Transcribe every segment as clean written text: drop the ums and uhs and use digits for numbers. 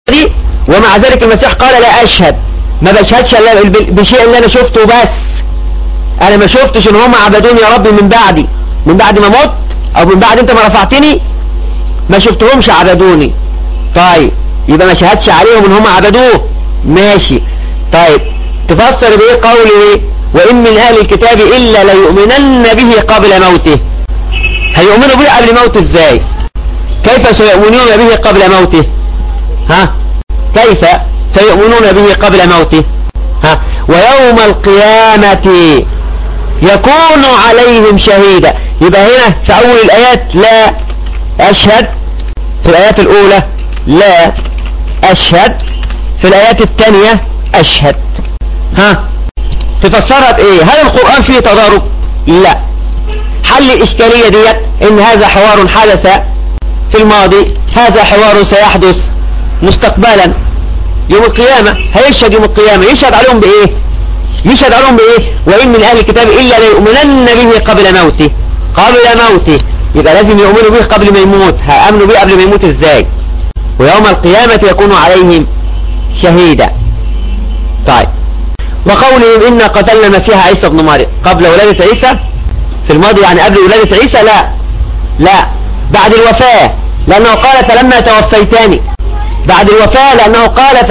دي، ومع ذلك المسيح قال لا أشهد، ما بشهدش بشيء اللي أنا شفته، بس أنا ما شفتش إن هم عبدوني يا رب من بعدي، من بعد ما مت أو من بعد أنت ما رفعتني، ما شفتهمش عبدوني. طيب يبقى ما شهدش عليهم إن هم عبدوه، ماشي. طيب تفسر بإيه قوله وإن من أهل الكتاب إلا ليؤمنن به قبل موته؟ هيؤمنوا به قبل موته إزاي؟ كيف سيؤمنون به قبل موته؟ ها؟ كيف سيؤمنون به قبل موته؟ ها؟ ويوم القيامة يكون عليهم شهيدا. يبقى هنا في أول الآيات لا أشهد، في الآيات الأولى لا أشهد، في الآيات الثانية أشهد. ها؟ تفسرها بإيه؟ هل القرآن فيه تضارب؟ لا. حل الإشكالية ديت إن هذا حوار حدث في الماضي، هذا حوار سيحدث مستقبلا يوم القيامة. هيشهد يوم القيامة، يشهد عليهم بإيه؟ يشهد عليهم بإيه؟ وإن من أهل الكتاب إلا ليؤمنن به قبل موته، قبل موته، يبقى لازم يؤمنوا به قبل ما يموت. هأمنوا به قبل ما يموت إزاي؟ ويوم القيامة يكون عليهم شهيدا. طيب وقولهم إنا قتلنا المسيح عيسى ابن مريم قبل ولادة عيسى، في الماضي يعني قبل ولادة عيسى؟ لا بعد الوفاة، لأنه قال فلما توفيتني، بعد الوفاة لأنه قال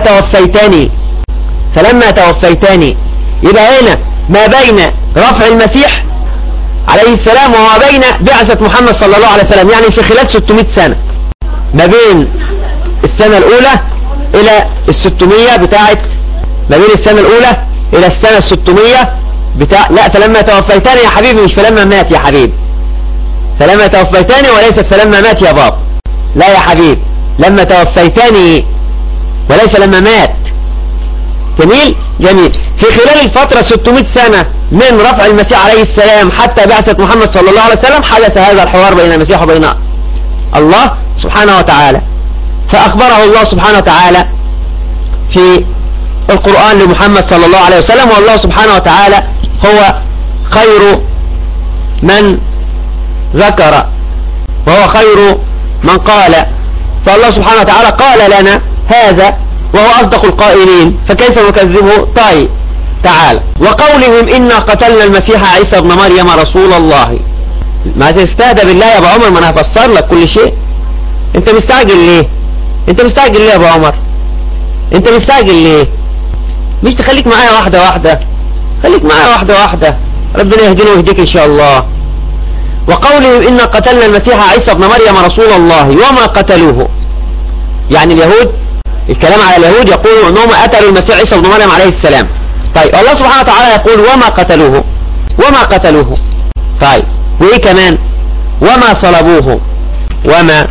فلما توفيتني. يبقى هنا ما بين رفع المسيح عليه السلام وما بين بعثة محمد صلى الله عليه وسلم، يعني في خلال 600 سنة، ما بين السنة الأولى إلى 600 بتاعت، ما بين السنة الأولى إلى السنة 600 لا فلما توفيتني يا حبيبي، مش فلما مات يا حبيبي، فلما توفيتني وليست فلما مات يا باب، لا يا حبيب، لما توفيتني وليس لما مات. جميل. في خلال الفترة 600 سنة من رفع المسيح عليه السلام حتى بعثة محمد صلى الله عليه وسلم حدث هذا الحوار بين المسيح وبين الله سبحانه وتعالى. فأخبره الله سبحانه وتعالى في القرآن لمحمد صلى الله عليه وسلم، والله سبحانه وتعالى هو خير من ذكر وهو خير من قال، فالله سبحانه وتعالى قال لنا هذا وهو أصدق القائلين، فكيف نكذبه؟ طيب تعالى وقولهم إنا قتلنا المسيح عيسى ابن مريم رسول الله. ما تستهدى بالله يا أبو عمر، ما أنا هفسر لك كل شيء. أنت مستعجل ليه يا أبو عمر؟ أنت مستعجل ليه؟ مش تخليك معايا واحدة واحدة، خليك معايا واحدة واحدة، ربنا يهدينا ويهديك إن شاء الله. وقولهم إنا قتلنا المسيح عيسى ابن مريم رسول الله وما قتلوه، يعني اليهود، الكلام على اليهود يقولوا أنهم قتلوا المسيح عيسى ابن مريم عليه السلام. طيب الله سبحانه وتعالى يقول وما قتلوه. طيب وإيه كمان؟ وما صلبوه وما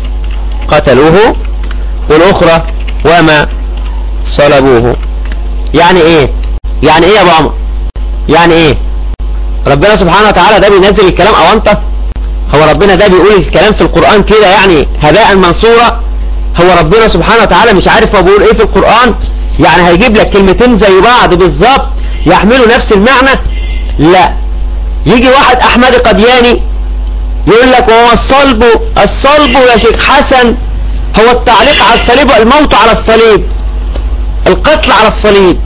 قتلوه، والأخرى وما صلبوه. يعني إيه يا أبو عمر؟ يعني إيه؟ ربنا سبحانه وتعالى ده بينزل الكلام أونطة؟ هو ربنا ده بيقول الكلام في القرآن كده يعني هباء منصورة؟ هو ربنا سبحانه وتعالى مش عارف هو بيقول ايه في القرآن؟ يعني هيجيب لك كلمتين زي بعض بالظبط يحملوا نفس المعنى؟ لا. يجي واحد أحمد قدياني يقول لك وهو الصلب يا شيخ حسن هو التعليق على الصليب والموت على الصليب، القتل على الصليب.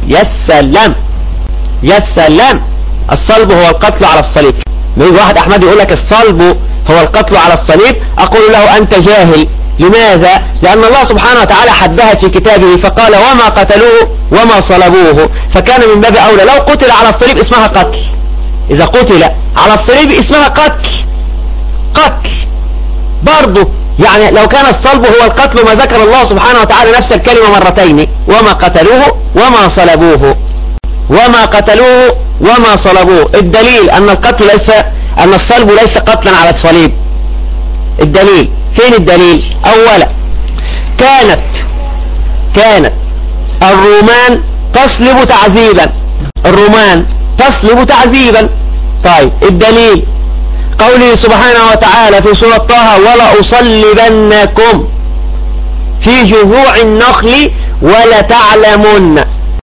يا سلام، الصلب هو القتل على الصليب. يجي واحد أحمد يقول لك الصلب هو القتل على الصليب، أقول له أنت جاهل. لماذا؟ لأن الله سبحانه وتعالى حدها في كتابه فقال وما قتلوه وما صلبوه، فكان من باب أولى لو قتل على الصليب اسمها قتل، إذا قتل على الصليب اسمها قتل برضه. يعني لو كان الصلب هو القتل ما ذكر الله سبحانه وتعالى نفس الكلمة مرتين، وما قتلوه وما صلبوه، وما قتلوه وما صلبوه. الدليل أن الصلب ليس قتلا على الصليب. الدليل فين؟ الدليل أولا كانت الرومان تصلب تعذيبا. طيب الدليل قوله سبحانه وتعالى في سورة طه ولأصلبنكم في جذوع النخل ولتعلمن،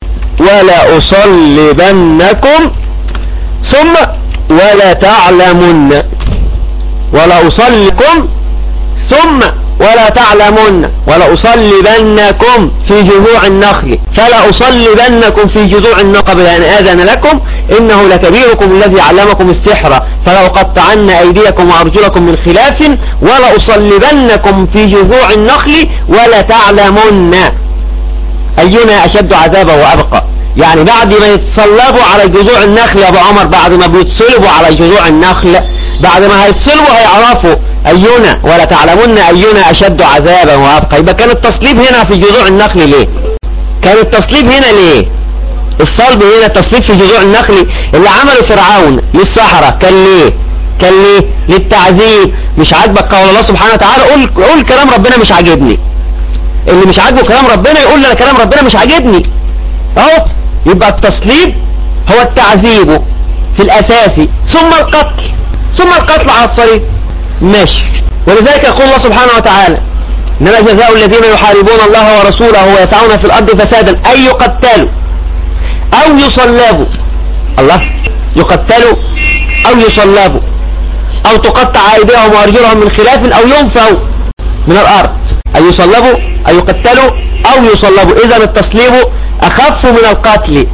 ولأصلبنكم ثم ولتعلمن، ولأصلكم ثم ولا تعلمن ولأصلبنكم في جذوع النخل فلأصلبنكم في جذوع النخل قبل أن آذن لكم إنه لكبيركم الذي علمكم السحر فلأقطعن أيديكم وأرجلكم من خلاف ولأصلبنكم في جذوع النخل ولتعلمن أينا أشد عذابا وأبقى. يعني بعد ما يتصلبوا على جذوع النخل يا أبو عمر، بعد ما بيتصلبوا على جذوع النخل، بعد ما هيتصلبوا هيعرفوا أينا ولا تعلمون أينا أشد عذابا وأبقى. يبقى كان التصليب هنا في جذوع النخل ليه؟ كان التصليب هنا ليه؟ الصلب هنا التصليب في جذوع النخل اللي عمله فرعون للسحرة كان ليه؟ كان ليه؟ للتعذيب. مش عاجبك قول الله سبحانه وتعالى قول كلام ربنا مش عاجبني. اللي مش عاجبه كلام ربنا يقول لنا كلام ربنا مش عاجبني اهو. يبقى التصليب هو التعذيب في الأساسي ثم القتل على الصليب. ماشي. ولذلك يقول الله سبحانه وتعالى إنما جزاء الذين يحاربون الله ورسوله ويسعون في الأرض فسادا أن يقتلوا أو يصلبوا. الله، يقتلوا أو يصلبوا أو تقطع أيديهم وأرجلهم من خلاف أو ينفوا من الأرض. أن يصلبوا أو يقتلوا أو يصلبوا. إذا التصليب أخف من القتل.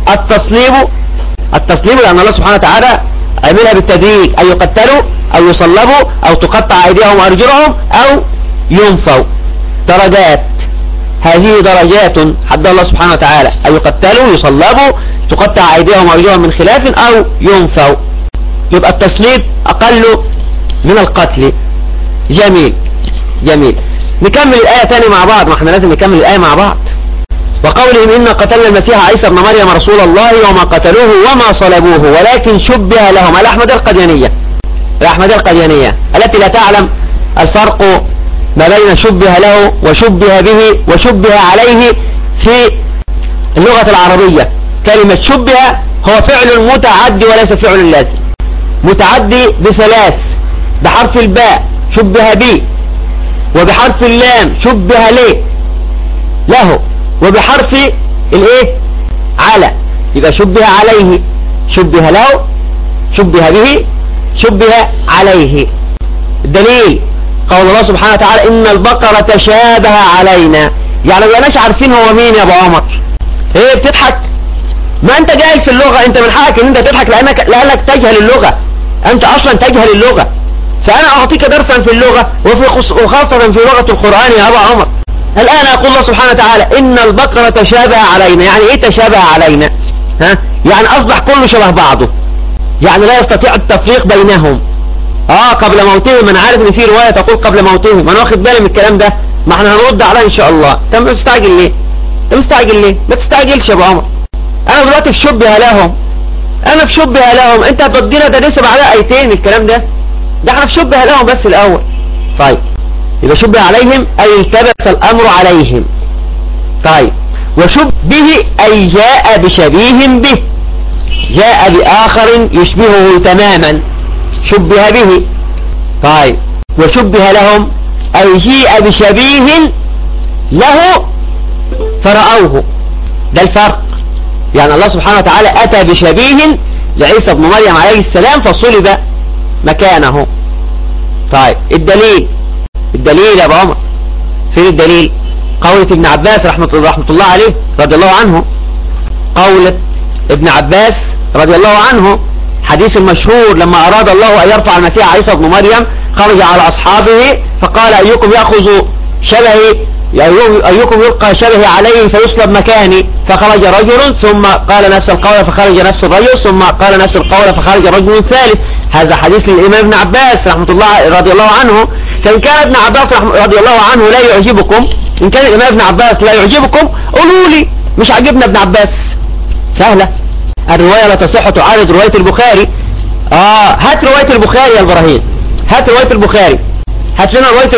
التصليب لأن الله سبحانه وتعالى عملها بالتدريج، أن يقتلوا أو يصلبوا أو تقطع أيديهم وأرجلهم أو ينفوا. درجات، هذه درجات حد الله سبحانه وتعالى، أن يقتلوا يصلبوا تقطع أيديهم وأرجلهم من خلاف أو ينفوا. يبقى التصليب أقل من القتل. جميل. نكمل الآية تاني مع بعض، ما احنا لازم نكمل الآية مع بعض. وقولهم إن قتلنا المسيح عيسى ابن مريم رسول الله وما قتلوه وما صلبوه ولكن شبه لهم. الأحمدية القديانية التي لا تعلم الفرق ما بين شبه له وشبه به وشبه عليه في اللغة العربية. كلمة شبه هو فعل متعدي وليس فعل لازم. متعدي بثلاث: بحرف الباء شبه بي، وبحرف اللام شبه له، وبحرف الايه على. يبقى شبه عليه، شبه له، شبه به، شبه عليه. الدليل قول الله سبحانه وتعالى إن البقرة تشابه علينا. يعني ما بقناش عارفين هو مين يا ابو عمر. ايه بتضحك؟ ما انت جاهل في اللغة، انت من حقك ان انت تضحك لانك تجهل اللغة. انت اصلا تجهل اللغة. فانا اعطيك درسا في اللغة وخاصة في لغة القرآن يا ابو عمر. الآن يقول الله سبحانه وتعالى إن البقرة تشابه علينا. يعني إيه تشابه علينا؟ يعني أصبح كله شبه بعضه، يعني لا يستطيع التفريق بينهم. قبل موتهم. أنا عارف إن في رواية تقول قبل موتهم، أنا واخد بالي من الكلام ده، ما احنا هنرد عليه إن شاء الله. أنت مستعجل ليه؟ ما تستعجلش يا أبو عمر. أنا دلوقتي في شبه لهم، أنت هتودينا ده لسه بعدها آيتين الكلام ده احنا في شبه لهم بس الأول. طيب يبقى شبه عليهم أي التبس الأمر عليهم. طيب وشبه أي جاء بشبيه به، جاء بآخر يشبهه تماما، شبه به. طيب وشبه لهم أي جيء بشبيه له فرأوه. ده الفرق. يعني الله سبحانه وتعالى أتى بشبيه لعيسى ابن مريم عليه السلام فصلب مكانه. طيب الدليل يا ابو عمر، فين الدليل؟ قولة ابن عباس رحمة الله عليه رضي الله عنه. قولة ابن عباس رضي الله عنه حديث المشهور لما أراد الله أن يرفع المسيح عيسى ابن مريم خرج على أصحابه فقال أيكم يأخذ شبهي، أيكم يلقى شبهي عليه فيسلب مكاني. فخرج رجل ثم قال نفس القول فخرج نفس الرجل ثم قال نفس القول فخرج رجل ثالث. هذا حديث للإمام ابن عباس رحمة الله رضي الله عنه. فإن كان ابن عباس رضي الله عنه لا يعجبكم، إن كان الإمام ابن عباس لا يعجبكم قولوا لي مش عجبنا ابن عباس. سهلة، الرواية لا تصح تعارض رواية البخاري. هات رواية البخاري يا إبراهيم، هات رواية البخاري، هات لنا رواية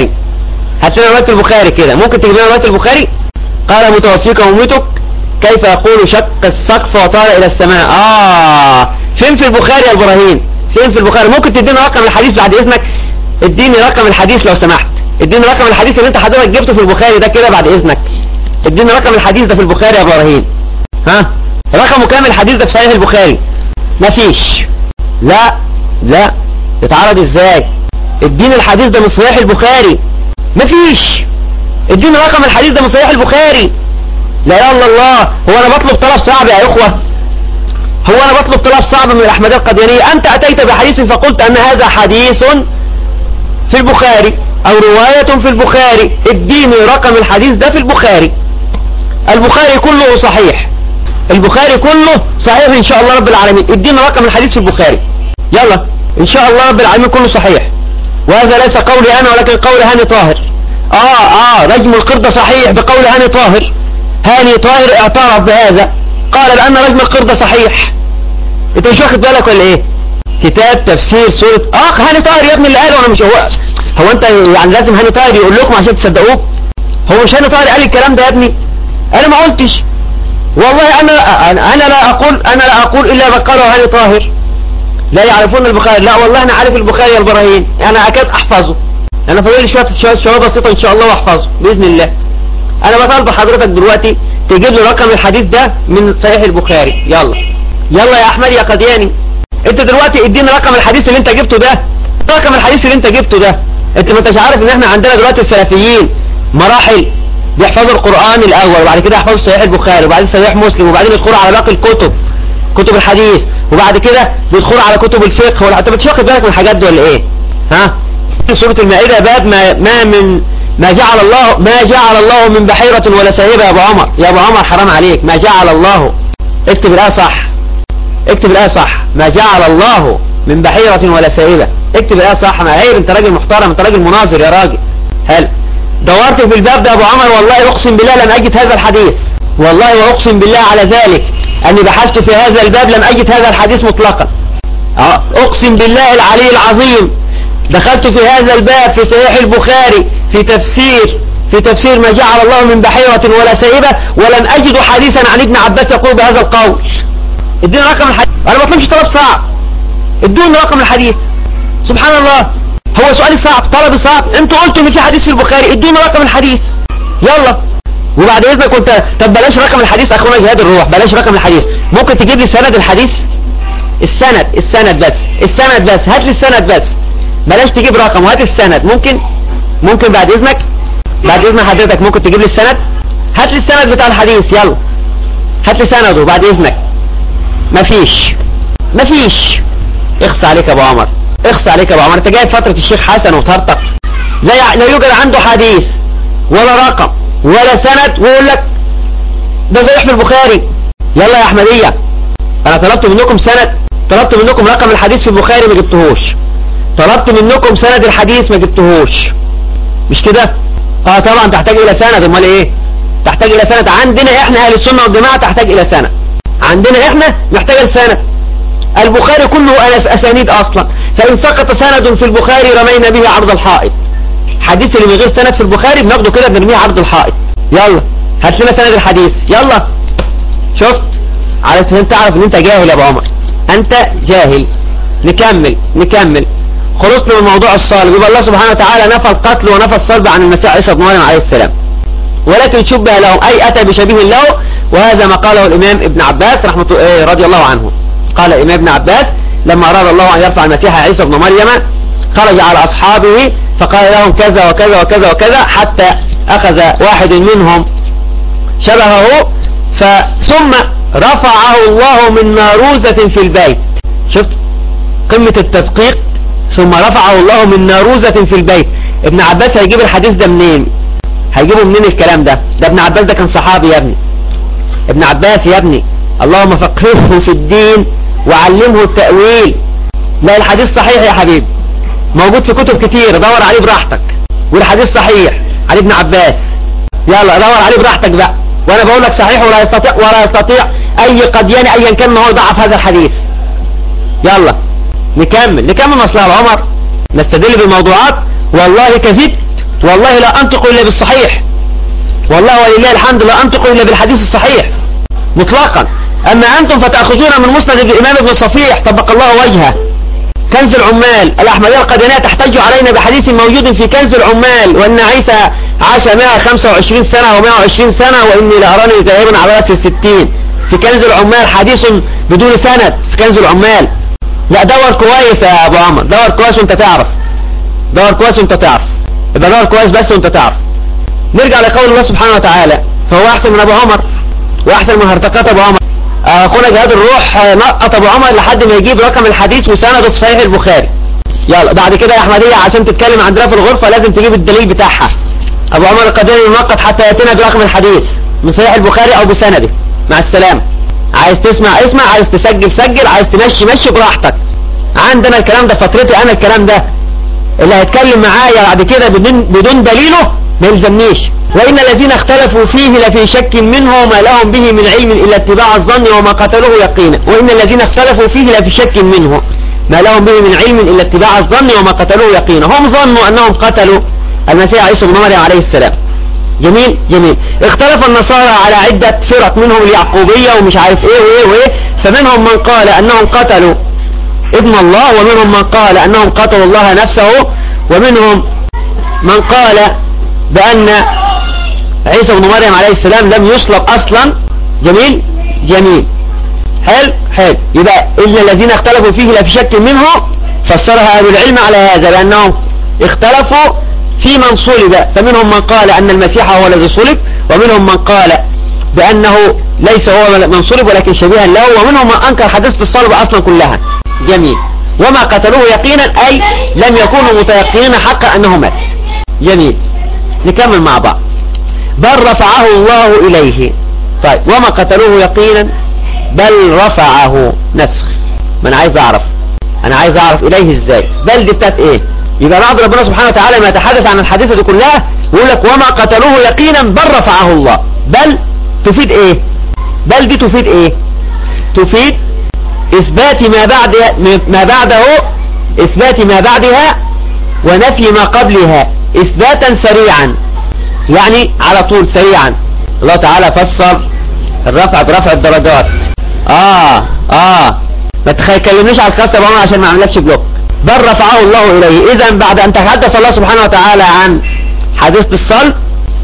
البخاري كده. ممكن تجيب لنا رواية البخاري؟ قال متوفيك وميتك كيف يقول شق السقف وطار إلى السماء. فين في البخاري يا إبراهيم؟ فين في البخاري؟ ممكن تدينا رقم الحديث بعد إذنك؟ اديني رقم الحديث لو سمحت. اديني رقم الحديث اللي انت حضرتك جبته في البخاري ده كده بعد إذنك. اديني رقم الحديث ده في البخاري يا إبراهيم. رقمه كام الحديث ده في صحيح البخاري؟ مفيش. لا يتعرض ازاي؟ اديني الحديث ده من صحيح البخاري. مفيش. اديني رقم الحديث ده من صحيح البخاري. لا اله الا الله. هو انا بطلب طلب صعب يا اخوة؟ هو انا بطلب طلب صعب من الاحمدية القاديانية؟ انت اتيت بحديث فقلت ان هذا حديث في البخاري او رواية في البخاري، اديني رقم الحديث ده في البخاري. البخاري كله صحيح، البخاري كله صحيح ان شاء الله رب العالمين. اديني رقم الحديث في البخاري يلا، ان شاء الله رب العالمين كله صحيح. وهذا ليس قولي انا ولكن قول هاني طاهر. رجم القردة صحيح بقول هاني طاهر. هاني طاهر اعترف بهذا، قال بأن رجم القردة صحيح. انت مش واخد بالك ولا ايه؟ كتاب تفسير سورة هاني طاهر يا ابني اللي قاله. انا مش هو انت يعني لازم هاني طاهر يقول لكم عشان تصدقوه؟ هو مش هاني طاهر قال الكلام ده يا ابني؟ انا ما قلتش والله. انا لا اقول الا ما قاله هاني طاهر. لا يعرفون البخاري؟ لا والله انا عارف البخاري يا البراهين، انا اكاد احفظه. انا فاضل لي شويه بسيطه ان شاء الله واحفظه باذن الله. انا بطالب حضرتك دلوقتي تجيب لي رقم الحديث ده من صحيح البخاري. يلا يا احمد يا قدياني، انت دلوقتي اديني رقم الحديث اللي انت جبته ده. رقم الحديث اللي انت جبته ده. انت ما انتش عارف ان احنا عندنا دلوقتي السلفيين مراحل؟ بيحفظوا القرآن الاول، وبعد كده يحفظوا صحيح البخاري، وبعدين صحيح مسلم، وبعدين يدخلوا على باقي الكتب، كتب الحديث، وبعد كده بيدخلوا على كتب الفقه. انت مش واخد بالك من الحاجات دي ولا ايه؟ سورة المائدة باب ما جعل الله من بحيرة ولا سائبة. يا ابو عمر حرام عليك. ما جعل الله، اكتب الآية صح. ما جعل الله من بحيرة ولا سائبة. اكتب الآية صح. ما عيب، انت راجل محترم، انت راجل مناظر يا راجل. هل دورت في الباب ده يا ابو عمر؟ والله اقسم بالله لم اجد هذا الحديث، والله واقسم بالله على ذلك اني بحثت في هذا الباب لم اجد هذا الحديث مطلقا. اقسم بالله العلي العظيم دخلت في هذا الباب في صحيح البخاري في تفسير ما جعل الله من بحيرة ولا سائبة، ولم أجد حديثا عن ابن عباس يقول بهذا القول. اديني رقم الحديث. انا ما بطلبش طلب صعب، ادوني رقم الحديث. سبحان الله، هو سؤالي صعب؟ طلبي صعب؟ انتوا قلتوا ان في حديث في البخاري، ادوني رقم الحديث يلا. وبعد اذنك طب بلاش رقم الحديث اخونا جهاد الروح، بلاش رقم الحديث. ممكن تجيب لي سند الحديث؟ السند بس هات لي السند بس، بلاش تجيب رقم وهات السند. ممكن بعد اذن حضرتك ممكن تجيب لي السند؟ هات لي السند بتاع الحديث يلا، هات لي سنده بعد اذنك. مفيش. اخص عليك يا ابو عمر، انت جاي فترة الشيخ حسن وطرطق. لا يوجد عنده حديث ولا رقم ولا سند، ويقول لك ده صحيح في البخاري. يلا يا احمدية، انا طلبت منكم سند، طلبت منكم رقم الحديث في البخاري ما جبتهوش، طلبت منكم سند الحديث ما جبتهوش، مش كده؟ طبعا تحتاج الى سند. امال ايه؟ تحتاج الى سند. عندنا احنا اهل السنة والجماعة تحتاج الى سند، عندنا احنا محتاج السند. البخاري كله اسانيد اصلا، فان سقط سند في البخاري رمينا به عرض الحائط. حديث اللي من غير سند في البخاري بناخده كده بنرميه عرض الحائط. يلا هات لنا سند الحديث يلا. شفت؟ عشان تعرف ان انت جاهل يا ابو عمر، انت جاهل. نكمل. خلصنا من موضوع الصلب. يبقى الله سبحانه وتعالى نفى القتل ونفى الصلب عن المسيح عيسى بن مريم عليه السلام، ولكن شبه لهم اي اتى بشبيه له. وهذا ما قاله الامام ابن عباس رضي الله عنه. قال الامام ابن عباس لما اراد الله ان يرفع المسيح عيسى بن مريم خرج على اصحابه فقال لهم كذا وكذا وكذا وكذا، حتى اخذ واحد منهم شبهه ثم رفعه الله من ناروزة في البيت. شفت قمة التدقيق؟ ثم رفعه الله من ناروزة في البيت. ابن عباس هيجيب الحديث ده منين؟ هيجيبه منين الكلام ده؟ ده ابن عباس ده كان صحابي يا ابني. ابن عباس يا ابني اللهم فقهه في الدين وعلمه التأويل. لا الحديث صحيح يا حبيبي، موجود في كتب كتير، دور عليه براحتك. والحديث صحيح عن ابن عباس، يلا دور عليه براحتك بقى. وانا بقول لك صحيح ولا يستطيع اي قديان ايا كان ما هو ضعف هذا الحديث. يلا نكمل مصلحة عمر، نستدل بالموضوعات. والله كذبت، والله لا انطق الا بالصحيح، والله ولله الحمد لا انطق الا بالحديث الصحيح مطلقا. اما انتم فتأخذون من مسند الامام ابن صفيح طبق الله وجهه. كنز العمال، الاحمدية القاديانية تحتج علينا بحديث موجود في كنز العمال، وان عيسى عاش 125 سنة و120 سنة واني لاراني ذاهبا على راس 60. في كنز العمال حديث بدون سند في كنز العمال. لا دور كويس يا ابو عمر، دور كويس وانت تعرف. يبقى دور كويس بس وانت تعرف. نرجع لقول الله سبحانه وتعالى: فهو احسن من ابو عمر واحسن من هرطقات ابو عمر. اخونا جهاد الروح نقط ابو عمر لحد ما يجيب رقم الحديث وسنده في صحيح البخاري. يلا بعد كده يا احمديه عشان تتكلم عن في الغرفه لازم تجيب الدليل بتاعها. ابو عمر القديري منقط حتى ياتينا برقم الحديث من صحيح البخاري او بسنده. مع السلامه. عايز تسمع اسمع، عايز تسجل سجل، عايز تمشي مشي براحتك. عندنا الكلام ده فترتي انا، الكلام ده اللي هيتكلم معايا بعد كده بدون دليله ما يلزمنيش. وإن الذين اختلفوا فيه لفي شك منه ما لهم به من علم إلا اتباع الظن وما قتلوه يقينا. وإن الذين اختلفوا فيه لفي شك منه ما لهم به من علم إلا اتباع الظن وما قتلوه يقينا. هم ظنوا أنهم قتلوا المسيح عيسى بن مريم عليه السلام. جميل جميل. اختلف النصارى على عدة فرق، منهم اليعقوبية ومش عارف ايه وايه وايه. فمنهم من قال أنهم قتلوا ابن الله، ومنهم من قال أنهم قتلوا الله نفسه، ومنهم من قال بأن عيسى بن مريم عليه السلام لم يصلب أصلا. جميل جميل. حلو حلو. يبقى إلا الذين اختلفوا فيه لفي شك منه فسرها أهل العلم على هذا بأنهم اختلفوا في من صلب. فمنهم من قال أن المسيح هو الذي صلب، ومنهم من قال بأنه ليس هو من صلب ولكن شبيها له، ومنهم من أنكر حادثة الصلب أصلا كلها. جميل. وما قتلوه يقينا أي لم يكونوا متيقنين حقا أنه مات. جميل. نكمل مع بعض. بل رفعه الله إليه. طيب وما قتلوه يقينا بل رفعه نسخ. ما أنا عايز أعرف إليه إزاي. بل دي بتاعت إيه؟ يبقى بعد ربنا سبحانه وتعالى ما يتحدث عن الحادثة دي كلها يقول لك وما قتلوه يقينا بل رفعه الله. بل تفيد إيه؟ بل دي تفيد إيه؟ تفيد إثبات ما بعدها ونفي ما قبلها إثباتا سريعا، يعني على طول سريعا. الله تعالى فسر الرفع برفع الدرجات. ما تكلمنيش على الخاصة بقى عشان ما عملكش بلوك. بل رفعه الله إليه. إذا بعد أن تحدث الله سبحانه وتعالى عن حادثة الصلب،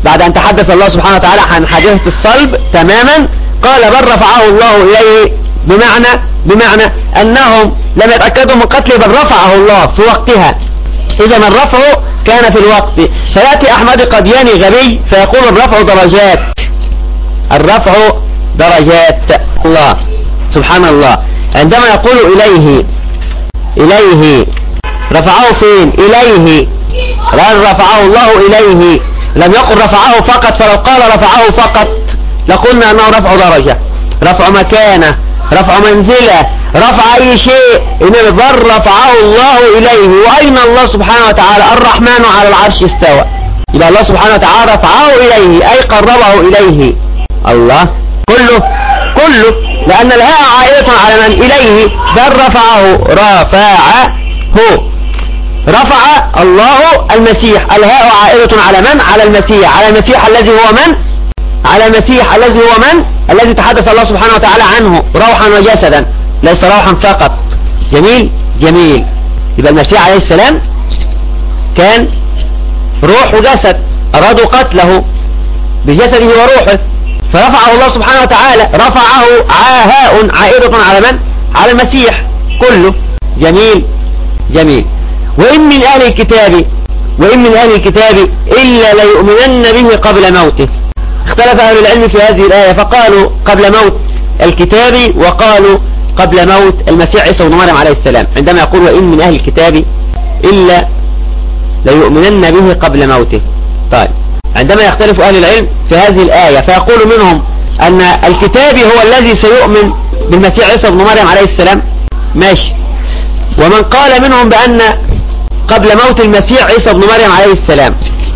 تماما قال بل رفعه الله إليه، بمعنى أنهم لم يتأكدوا من قتله بل رفعه الله في وقتها. إذا الرفع كان في الوقت. فيأتي أحمد قدياني غبي فيقول الرفع درجات. الله سبحان الله. عندما يقول إليه رفعه فين؟ إليه رفعه الله إليه، لم يقل رفعه فقط. فلو قال رفعه فقط لقلنا أنه رفع درجة، رفع مكانة، رفع منزلة، رفع أي شيء. إنما بل رفعه الله إليه. وأين الله سبحانه وتعالى؟ الرحمن على العرش استوى. يبقى الله سبحانه وتعالى رفعه إليه أي قربه إليه. الله كله لأن الهاء عائلة على من؟ إليه. بل رفع الله المسيح. الهاء عائلة على من؟ على المسيح. على المسيح الذي هو من؟ الذي تحدث الله سبحانه وتعالى عنه روحا وجسدا، ليس روحا فقط. جميل جميل. يبقى المسيح عليه السلام كان روح وجسد، أرادوا قتله بجسده وروحه، فرفعه الله سبحانه وتعالى. رفعه هاء عائدة على من؟ على المسيح كله. جميل جميل. وإن من أهل الكتاب إلا ليؤمنن به قبل موته. اختلف أهل العلم في هذه الآية فقالوا قبل موت الكتاب، وقالوا قبل موت المسيح عيسى بن مريم عليه السلام. عندما يقول وإن من أهل الكتاب إلا ليؤمنن به قبل موته. طيب عندما يختلف أهل العلم في هذه الآية فيقول منهم أن الكتاب هو الذي سيؤمن بالمسيح عيسى بن مريم عليه السلام، ماشي. ومن قال منهم بأن قبل موت المسيح عيسى بن مريم عليه السلام،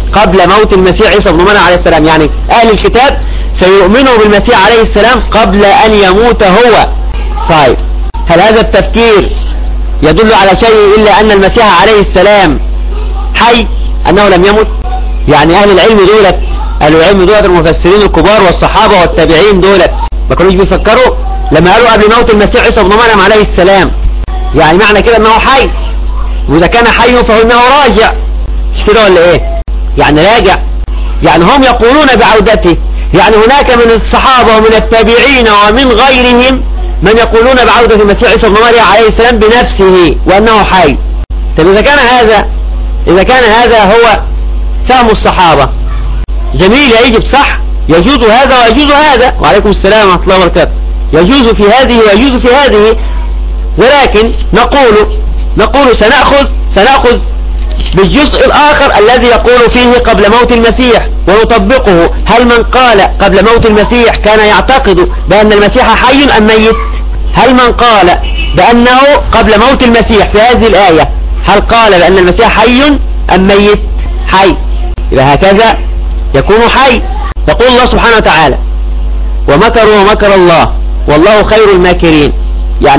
يعني أهل الكتاب سيؤمنوا بالمسيح عليه السلام قبل أن يموت هو. طيب هل هذا التفكير يدل على شيء إلا أن المسيح عليه السلام حي، أنه لم يمت؟ يعني أهل العلم دولت المفسرين الكبار والصحابة والتابعين دولت ما كانوش بيفكروا لما قالوا قبل موت المسيح عيسى بن مريم عليه السلام، يعني معنى كده أنه حي، وإذا كان حي فإنه راجع، مش كده ولا إيه؟ يعني راجع، يعني هم يقولون بعودته. يعني هناك من الصحابة ومن التابعين ومن غيرهم من يقولون بعودة المسيح عيسى بن مريم عليه السلام بنفسه وأنه حي. طب إذا كان هذا هو فهم الصحابة. جميل يا ايجب، صح، يجوز هذا ويجوز هذا. وعليكم السلام ورحمة الله وبركاته. يجوز في هذه ويجوز في هذه، ولكن نقول سنأخذ بالجزء الآخر الذي يقول فيه قبل موت المسيح ونطبقه. هل من قال قبل موت المسيح كان يعتقد بأن المسيح حي أم ميت؟ هل من قال بأنه قبل موت المسيح في هذه الآية هل قال بأن المسيح حي أم ميت؟ حي. إذا هكذا يكون حي. يقول الله سبحانه وتعالى: ومكروا ومكر الله والله خير الماكرين. يعني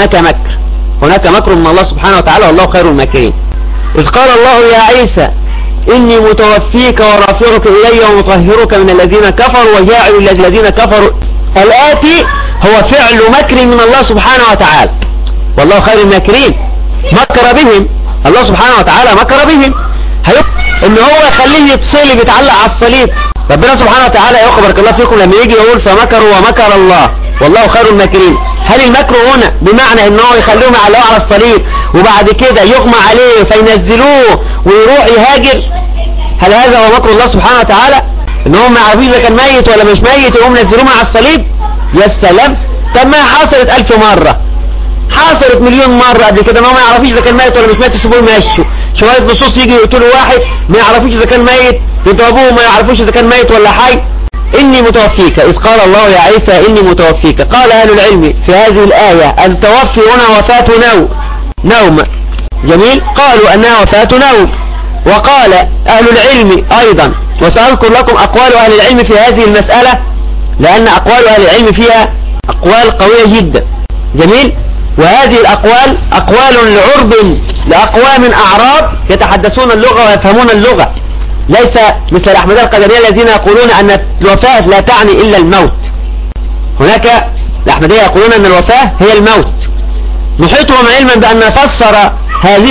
هناك مكر من الله سبحانه وتعالى والله خير الماكرين. إذ قال الله يا عيسى إني متوفيك ورافعك إلي ومطهرك من الذين كفروا وجاعل الذين كفروا. الآتي هو فعل مكر من الله سبحانه وتعالى والله خير الماكرين. مكر بهم الله سبحانه وتعالى، مكر بهم إن هو يخليه يتصلب يتعلق على الصليب. ربنا سبحانه وتعالى يخبرك الله فيكم لما يجي يقول فمكروا ومكر الله والله خير الماكرين. هل المكر هنا بمعنى ان هو يخلوهم يعلقوه على الصليب وبعد كده يغمى عليه فينزلوه ويروح يهاجر؟ هل هذا هو مكر الله سبحانه وتعالى؟ ان هم ما يعرفوش اذا كان ميت ولا مش ميت يقوم ينزلوه على الصليب؟ يا سلام. طب ما حصلت 1000 مرة، حصلت مليون مرة قبل كده ان هم ما يعرفوش اذا كان ميت ولا مش ميت يسيبوه يمشوا. شوية نصوص يجي يقتلوا واحد ما يعرفوش اذا كان ميت، يضربوه ما يعرفوش اذا كان ميت ولا حي. إني متوفيك. إذ قال الله يا عيسى إني متوفيك. قال أهل العلم في هذه الآية التوفي هنا وفاة نوم. جميل. قالوا أنها وفاة نوم. وقال أهل العلم أيضا، وسأذكر لكم أقوال أهل العلم في هذه المسألة لأن أقوال أهل العلم فيها أقوال قوية جدا. جميل. وهذه الأقوال أقوال لأقوام أعراب يتحدثون اللغة ويفهمون اللغة، ليس مثل الأحمدية القدرية الذين يقولون أن الوفاة لا تعني إلا الموت. هناك الأحمدية يقولون أن الوفاة هي الموت. نحيطهم علما بأن فسر هذه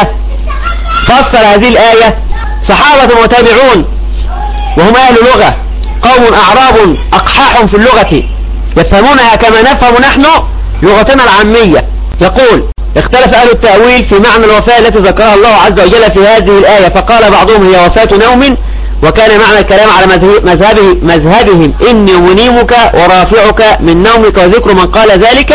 الآية صحابة وتابعون وهم أهل لغة، قوم أعراب أقحاح في اللغة يفهمونها كما نفهم نحن لغتنا العامية. يقول اختلف أهل التأويل في معنى الوفاة التي ذكرها الله عز وجل في هذه الآية، فقال بعضهم هي وفاة نوم، وكان معنى الكلام على مذهبهم إني منيمك ورافعك من نومك، وذكر من قال ذلك.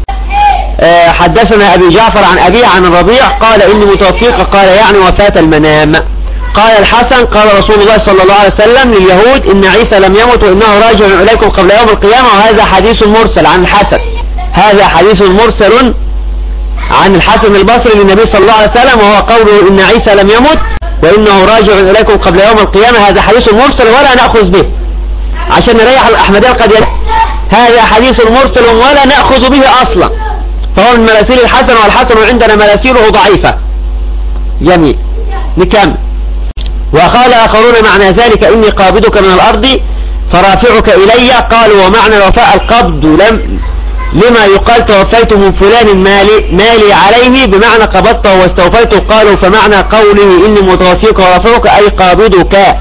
حدثنا أبي جعفر عن أبيه عن الربيع قال إني متوفيك، قال يعني وفاة المنام. قال الحسن قال رسول الله صلى الله عليه وسلم لليهود إن عيسى لم يمت وإنه راجع إليكم قبل يوم القيامة. وهذا حديث مرسل عن الحسن، هذا حديث مرسل عن الحسن البصري للنبي صلى الله عليه وسلم، وهو قوله إن عيسى لم يمت وإنه راجع إليكم قبل يوم القيامة. هذا حديث مرسل ولا نأخذ به عشان نريح الأحمدية القدرية. هذا حديث مرسل ولا نأخذ به أصلا، فهو من مراسيل الحسن، والحسن عندنا مراسيله ضعيفة. جميل. نكمل. وقال آخرون معنى ذلك إني قابضك من الأرض فرافعك إلي. قالوا ومعنى الوفاء القبض لما يقال توفيت من فلان مالي عليه بمعنى قبضته واستوفيته. قالوا فمعنى قوله إني متوفيك ورافعك أي قابضك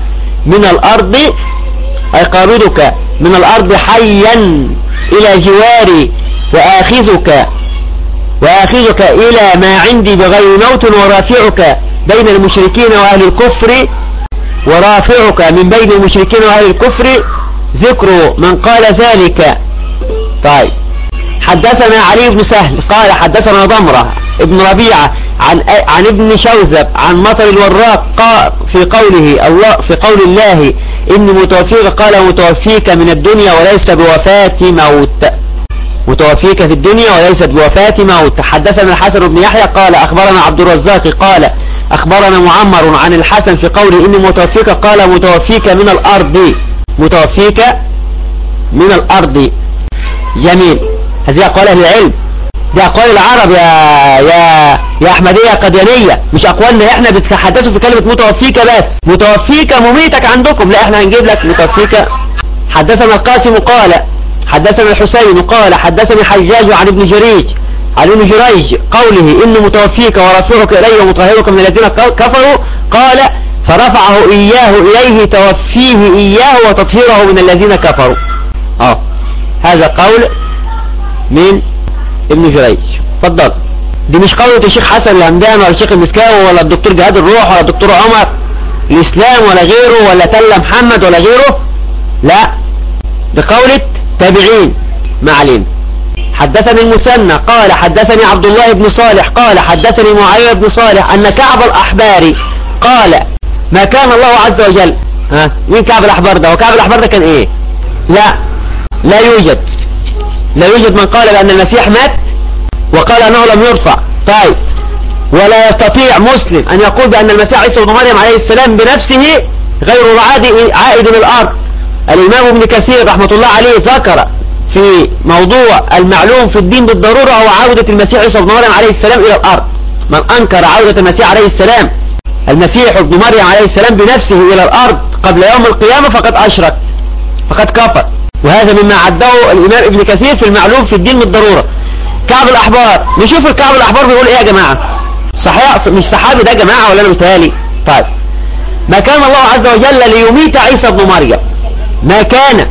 من الأرض حيا إلى جواري وآخذك إلى ما عندي بغير موت، ورافعك بين المشركين وأهل الكفر، ورافعك من بين المشركين وأهل الكفر. ذكر من قال ذلك. طيب. حدثنا علي بن سهل قال حدثنا ضمرة ابن ربيعة عن ابن شوذب عن مطر الوراق في قول الله إني متوفيك، قال متوفيك من الدنيا وليس بوفاة موت، متوفيك في الدنيا وليست بوفاة موت. حدثنا الحسن بن يحيى قال أخبرنا عبد الرزاق قال أخبرنا معمر عن الحسن في قوله إني متوفيك، قال متوفيك من الأرض. جميل. هذه أقوال أهل العلم، دي أقوال العرب يا أحمدية قديانية، مش أقوالنا إحنا بتتحدثوا في كلمة متوفيك بس. متوفيك مميتك عندكم، لا إحنا هنجيب لك متوفيك. حدثنا القاسم قال حدثنا الحسين قال حدثني حجاج عن ابن جريج قوله إني متوفيك ورافعك إلي ومطهرك من الذين كفروا، قال فرفعه إياه إليه توفيه إياه وتطهيره من الذين كفروا. هذا قول من ابن جريج. تفضل. دي مش قولة الشيخ حسن الهمدان ولا الشيخ المسكاوي ولا الدكتور جهاد الروح ولا الدكتور عمر، الإسلام ولا غيره ولا تل محمد ولا غيره، لا، بقولة تابعين. ما علينا. حدثني المثنى قال حدثني عبد الله بن صالح قال حدثني معاوية بن صالح أن كعب الأحبار قال ما كان الله عز وجل. مين كعب الأحبار ده؟ وكعب الأحبار ده كان ايه؟ لا يوجد من قال بأن المسيح مات وقال أنه لم يرفع. طيب، ولا يستطيع مسلم أن يقول بأن المسيح عيسى بن مريم عليه السلام بنفسه غير عائد من الأرض. الإمام ابن كثير رحمة الله عليه ذكر في موضوع المعلوم في الدين بالضرورة هو عودة المسيح عيسى بن مريم عليه السلام إلى الأرض. من أنكر عودة المسيح عليه السلام، المسيح ابن مريم عليه السلام بنفسه إلى الأرض قبل يوم القيامة فقد أشرك، فقد كفر. وهذا مما عده الإمام ابن كثير في المعلوم في الدين بالضرورة. كعب الأحبار، نشوف الكعب الأحبار بيقول إيه يا جماعة. صحيح مش صحابي ده يا جماعة ولا أنا مثالي؟ طيب، ما كان الله عز وجل ليميت عيسى ابن مريم، ما كان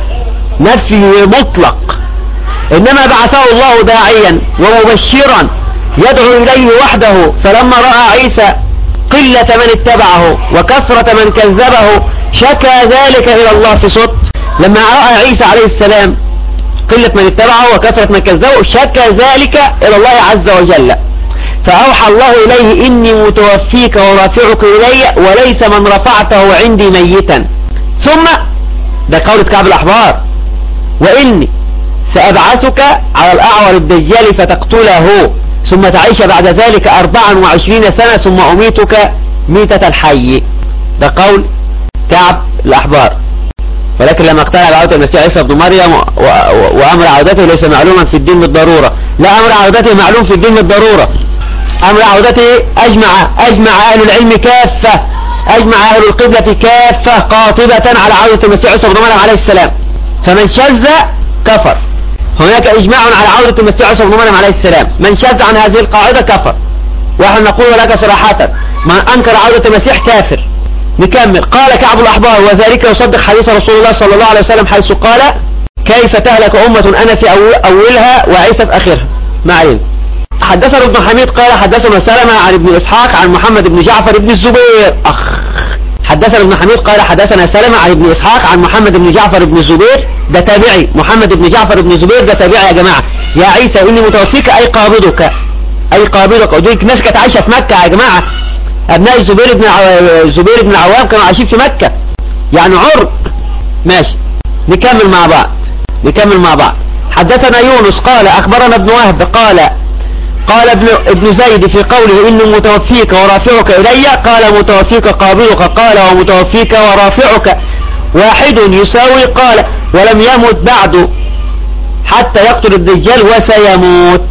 نفي مطلق، إنما بعثه الله داعيا ومبشرا يدعو إليه وحده. فلما رأى عيسى قلة من اتبعه وكثرة من كذبه شكى ذلك إلى الله في صوت. لما رأى عيسى عليه السلام قلة من اتبعه وكثرة من كذبه شكى ذلك إلى الله عز وجل، فأوحى الله إليه إني متوفيك ورافعك إلي وليس من رفعته عندي ميتا. ثم ده قولة كعب الأحبار، وإني سأبعثك على الأعور الدجال فتقتله ثم تعيش بعد ذلك 24 سنة ثم أميتك ميتة الحي. ده قول كعب الأحبار. ولكن لما اقتنع بعودة المسيح عيسى بن مريم وأمر عودته ليس معلوما في الدين بالضرورة. لا، أمر عودته معلوم في الدين بالضرورة. أمر عودته أجمع أهل العلم كافة، أجمع أهل القبلة كافة قاطبة على عودة المسيح عيسى بن مريم عليه السلام. فمن شذ كفر. هناك إجماع على عودة المسيح عيسى بن مريم عليه السلام. من شذ عن هذه القاعدة كفر. ونحن نقول لك صراحة من أنكر عودة المسيح كافر. نكمل. قال كعب الأحبار وذلك يصدق حديث رسول الله صلى الله عليه وسلم حيث قال كيف تهلك أمة أنا في أولها وعيسى في آخرها. ما علينا. حدثنا ابن حميد قال حدثنا سلمة عن ابن إسحاق عن محمد بن جعفر بن الزبير. حدثنا ابن حميد قال حدثنا سلمة عن ابن إسحاق عن محمد بن جعفر بن الزبير. ده تابعي. محمد بن جعفر بن الزبير ده تابعي يا جماعة. يا عيسى إني متوفيك أي قابضك، أي قابضك. وديك ناس كانت عايشة في مكة يا جماعة. أبناء الزبير بن العوام كانوا عايشين في مكة، يعني عرق. ماشي، نكمل مع بعض. حدثنا يونس قال أخبرنا ابن وهب قال ابن زيد في قوله إني متوفيك ورافعك إلي، قال متوفيك قابلك، قال ومتوفيك ورافعك واحد يساوي، قال ولم يمت بعد حتى يقتل الدجال وسيموت.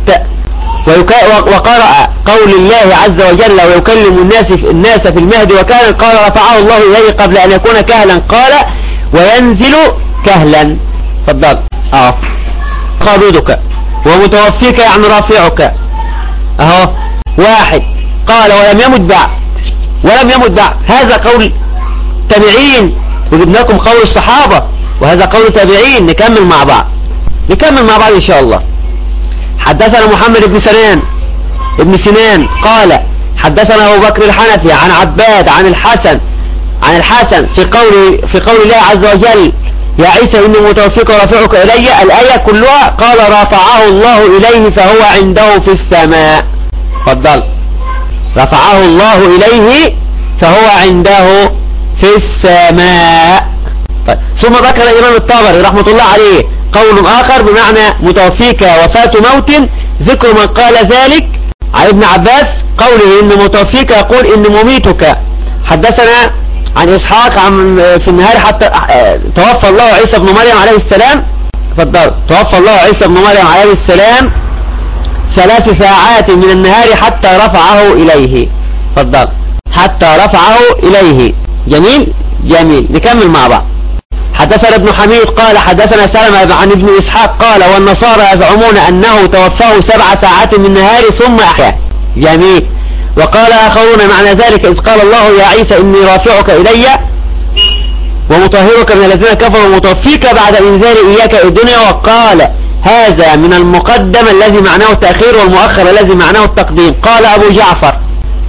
وقرأ قول الله عز وجل ويكلم الناس في المهد وكهلا، قال رفعه الله إليه قبل أن يكون كهلا، قال وينزل كهلا. فضل قابضك ومتوفيك يعني رافعك اهو واحد. قال ولم يمت بعد. هذا قول تابعين، وجبنا لكم قول الصحابة، وهذا قول تابعين. نكمل مع بعض إن شاء الله. حدثنا محمد بن سنان قال حدثنا أبو بكر الحنفي عن عباد عن الحسن في قول الله عز وجل يا عيسى إني متوفيك ورافعك إلي، الآية كلها قال رفعه الله إليه فهو عنده في السماء. فضل. رفعه الله إليه فهو عنده في السماء. طيب. ثم ذكر الإمام الطبري رحمة الله عليه قول آخر بمعنى متوفيك وفاة موت، ذكر من قال ذلك عن ابن عباس قوله إن متوفيك يقول إن مميتك. حدثنا عن إسحاق في النهار حتى توفى الله عيسى بن مريم عليه السلام. فضل. توفى الله عيسى بن مريم عليه السلام 3 ساعات من النهار حتى رفعه إليه. فضل. حتى رفعه إليه. جميل. نكمل مع بعض. حدثنا ابن حميد قال حدثنا سلمة عن ابن إسحاق قال والنصارى يزعمون أنه توفاه 7 ساعات من النهار ثم أحياه. جميل. وقال آخرون معنى ذلك إذ قال الله يا عيسى إني رافعك إلي ومطهرك من الذين كفروا ومتوفيك بعد إنزال إياك الدنيا. وقال هذا من المقدم الذي معناه التأخير والمؤخر الذي معناه التقديم. قال أبو جعفر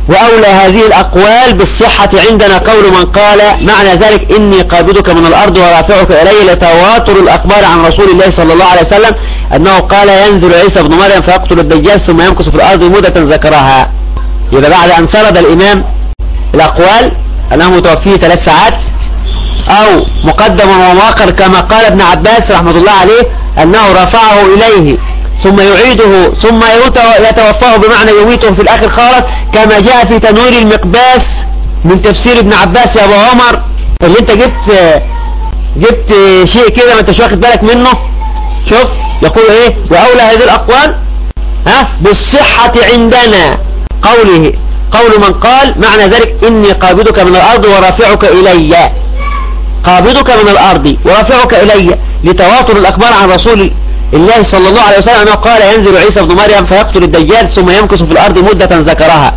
وأولى هذه الأقوال بالصحة عندنا قول من قال معنى ذلك إني قابضك من الأرض ورافعك إلي، لتواتر الأخبار عن رسول الله صلى الله عليه وسلم أنه قال ينزل عيسى بن مريم فيقتل الدجال ثم يمكث في الأرض مدة ذكرها. يبقى بعد أن سرد الإمام الأقوال أنه متوفيه 3 ساعات أو مقدم ومؤخر كما قال ابن عباس رحمة الله عليه أنه رفعه إليه ثم يعيده ثم يتوفاه بمعنى يميته في الآخر خالص، كما جاء في تنوير المقباس من تفسير ابن عباس يا أبو عمر، اللي انت جبت شيء كده ما انتش واخد بالك منه. شوف يقول ايه وأولى هذه الأقوال بالصحة عندنا قول من قال معنى ذلك إني قابضك من الأرض ورافعك إلي، قابضك من الأرض ورافعك إلي، لتواتر الأخبار عن رسول الله صلى الله عليه وسلم أنه قال ينزل عيسى بن مريم فيقتل الدجال ثم يمكث في الأرض مدة ذكرها.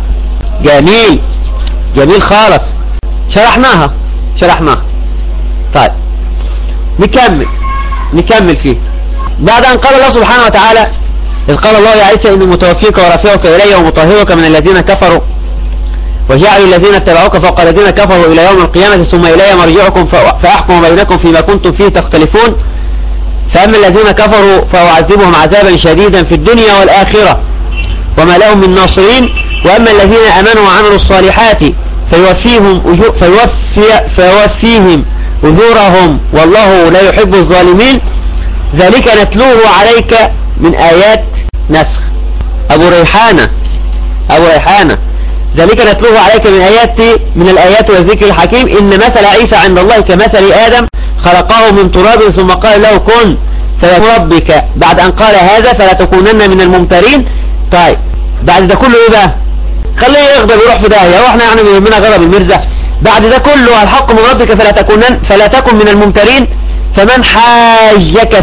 جميل خالص، شرحناها. طيب نكمل فيه. بعد أن قال الله سبحانه وتعالى إذ قال الله يا عيسى إني متوفيك ورافعك إلي ومطهرك من الذين كفروا وجعلوا الذين اتبعوك فوق الذين كفروا إلى يوم القيامة ثم إلي مرجعكم فأحكم بينكم فيما كنتم فيه تختلفون، فأما الذين كفروا فأعذبهم عذابا شديدا في الدنيا والآخرة وما لهم من ناصرين، وأما الذين آمنوا وعملوا الصالحات فيوفيهم أجورهم والله لا يحب الظالمين، ذلك نتلوه عليك من آيات نسخ. أبو ريحانة ذلك نتلوه عليك من الآيات والذكر الحكيم، إن مثل عيسى عند الله كمثل آدم خلقه من تراب ثم قال له كن فيكون ربك. بعد أن قال هذا فلا تكونن من الممترين. طيب بعد ده كله ايه بقى؟ خليه يغضب يروح في داهية، واحنا يعني بيهمنا غضب المرزة. بعد ده كله الحق من ربك فلا تكن من الممترين. فمن حاجك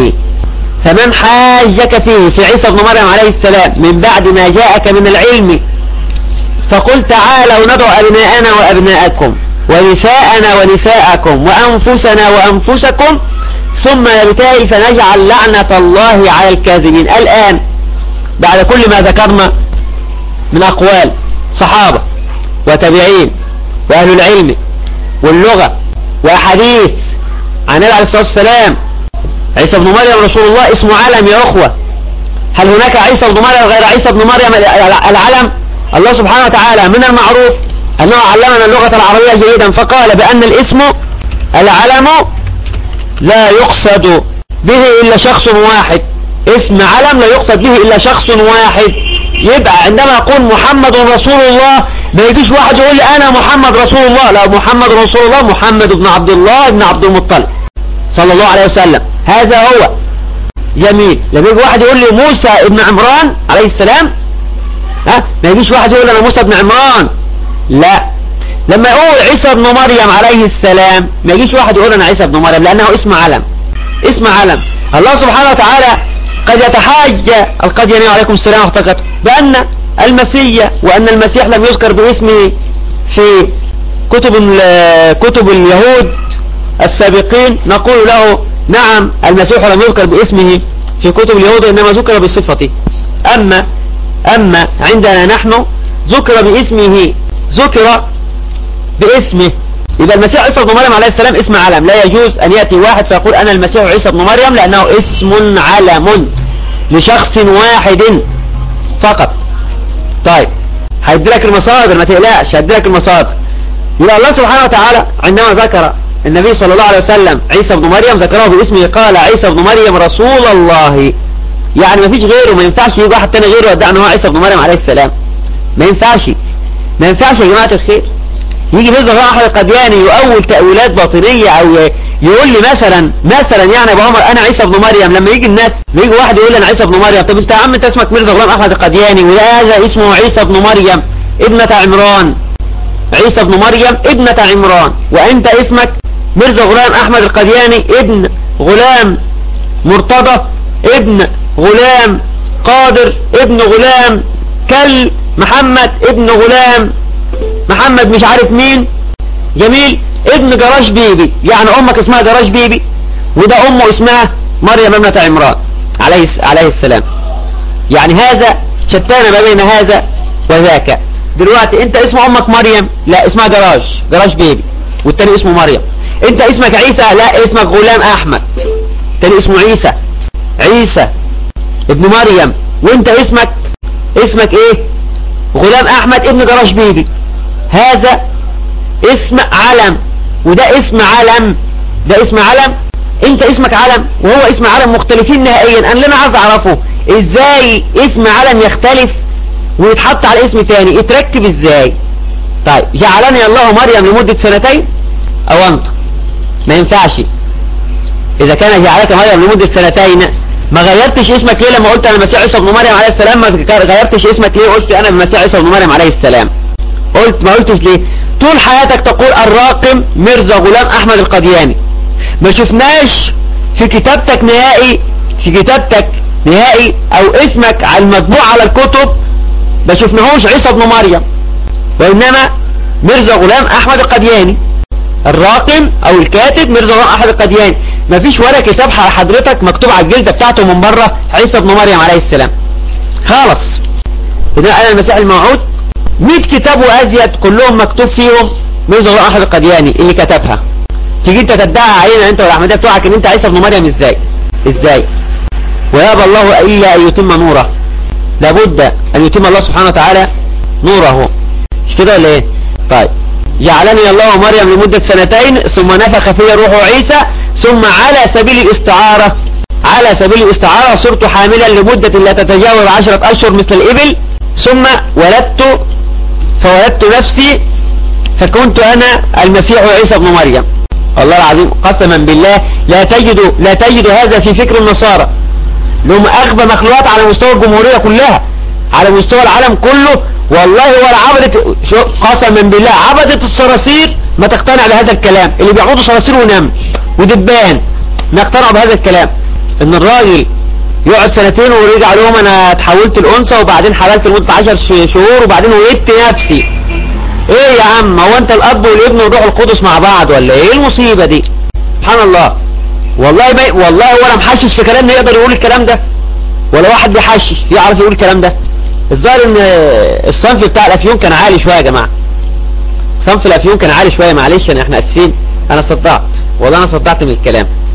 فيه في عيسى بن مريم عليه السلام من بعد ما جاءك من العلم فقل تعالوا ندعو أبناءنا وأبناءكم ونساءنا ونساءكم وأنفسنا وأنفسكم ثم نبتهل فنجعل لعنة الله على الكاذبين. الآن بعد كل ما ذكرنا من أقوال صحابة وتابعين وأهل العلم واللغة وأحاديث عن النبي عليه الصلاة والسلام، عيسى بن مريم رسول الله اسمه علم يا أخوة. هل هناك عيسى بن مريم غير عيسى بن مريم العلم؟ الله سبحانه وتعالى من المعروف أنه علمنا اللغة العربية جيدا، فقال بأن الاسم العلم لا يقصد به إلا شخص واحد. اسم علم لا يقصد به إلا شخص واحد. يبقى عندما يقول محمد رسول الله ما يجيش واحد يقول لي أنا محمد رسول الله، لا، محمد رسول الله محمد بن عبد الله بن عبد المطلب صلى الله عليه وسلم، هذا هو. جميل. لما يجي واحد يقول لي موسى ابن عمران عليه السلام ما يجيش واحد يقول أنا موسى ابن عمران، لا. لما يقول عيسى ابن مريم عليه السلام ما يجيش واحد يقول أنا عيسى ابن مريم، لأنه اسم علم. الله سبحانه وتعالى قد يتحاج القدياني عليكم السلام واحتقته بأن المسيح وأن المسيح لم يذكر باسمه في كتب اليهود السابقين، نقول له نعم المسيح لم يذكر باسمه في كتب اليهود إنما ذكر بصفته، أما عندنا نحن ذكر باسمه. إذا المسيح عيسى بن مريم عليه السلام اسم علم، لا يجوز أن يأتي واحد فيقول أنا المسيح عيسى بن مريم، لأنه اسم علم لشخص واحد فقط. طيب هيديلك المصادر، ما تقلقش، هيديلك المصادر. يبقى الله سبحانه وتعالى عندما ذكر النبي صلى الله عليه وسلم عيسى بن مريم ذكره باسمه، قال عيسى بن مريم رسول الله، يعني ما فيش غيره. ما ينفعش يجي واحد تاني غيره يدعي ان هو عيسى بن مريم عليه السلام، ما ينفعش يا جماعة الخير. يجي مثل احمد القدياني يؤول تأويلات باطنية او يقول لي مثلا يعني ابو عمر انا عيسى بن مريم. لما يجي واحد يقول لي انا عيسى بن مريم، طب انت يا عم انت اسمك ميرزا غلام احمد القدياني وهذا اسمه عيسى بن مريم ابنة عمران، عيسى بن مريم ابنة عمران، وانت اسمك ميرزا غلام احمد القدياني ابن غلام مرتضى ابن غلام قادر ابن غلام كل محمد ابن غلام محمد مش عارف مين. جميل. ابن جراش بيبي، يعني امك اسمها جراش بيبي وده امه اسمها مريم ابنة عمران عليه السلام. يعني هذا شتان ما بين هذا وذاك. دلوقتي انت اسم امك مريم، لا اسمها جراج بيبي، والتاني اسمه مريم. انت اسمك عيسى، لا اسمك غلام احمد، التاني اسمه عيسى ابن مريم. وانت اسمك ايه؟ غلام احمد ابن جراج بيبي. هذا اسم علم، وده اسم علم، ده اسم علم. انت اسمك علم وهو اسم علم، مختلفين نهائيا. انا اللي انا عايز اعرفه ازاي اسم علم يختلف ويتحط على اسم تاني، يتركب ازاي؟ طيب جعلني الله مريم لمدة 2 سنين او انت ما ينفعش. اذا كان جعلك مريم لمدة 2 سنين ما غيرتش اسمك ليه لما قلت انا المسيح عيسى ابن مريم عليه السلام؟ ما غيرتش اسمك ليه قلت انا المسيح عيسى ابن مريم عليه السلام؟ ما قلتش ليه؟ طول حياتك تقول الراقم ميرزا غلام احمد القدياني. ما شفناش في كتابتك نهائي او اسمك على المطبوع على الكتب ما شفناهوش عيسى ابن مريم، وانما ميرزا غلام احمد القدياني. الراقم او الكاتب ميرزا غلام احمد القدياني. ما فيش ولا كتاب حضرتك مكتوب على الجلده بتاعته من بره عيسى ابن مريم عليه السلام خالص. اذا انا المسيح الموعود 100 كتاب وازيد كلهم مكتوب فيهم ميرزا غلام احمد القدياني اللي كتبها. تيجي انت تدعي علينا انت والاحمديه بتوعك ان انت عيسى ابن مريم؟ ازاي؟ ويابى الله الا ان يتم نوره. لابد ان يتم الله سبحانه وتعالى نوره، مش كده ولا ايه؟ طيب جعلني الله مريم لمدة 2 سنين ثم نفخ في روحه عيسى، ثم على سبيل الاستعارة صرت حاملا لمدة لا تتجاوز 10 أشهر مثل الإبل، ثم فولدت نفسي فكنت أنا المسيح عيسى ابن مريم. والله العظيم قسما بالله لا تجد هذا في فكر النصارى. لهم أغبى مخلوقات على مستوى الجمهورية كلها، على مستوى العالم كله. والله ولا عبدت، قسما بالله عبدت الصراصير ما تقتنع بهذا الكلام. اللي بيعبدوا صراصير ونمل ودبان ما يقتنعوا بهذا الكلام، ان الراجل يقعد 2 ورجع لهم انا اتحولت الانثى وبعدين حللت لمده 10 شهور وبعدين ولدت نفسي. ايه يا عم، هو انت الاب والابن والروح القدس مع بعض ولا ايه المصيبه دي؟ سبحان الله. والله ولا محشش في كلام يقدر يقول الكلام ده، ولا واحد بيحشش يعرف يقول الكلام ده. الظاهر ان الصنف بتاع الافيون كان عالي شويه يا جماعه. صنف الافيون كان عالي شويه، معلش احنا اسفين. انا صدعت، والله انا صدعت من الكلام.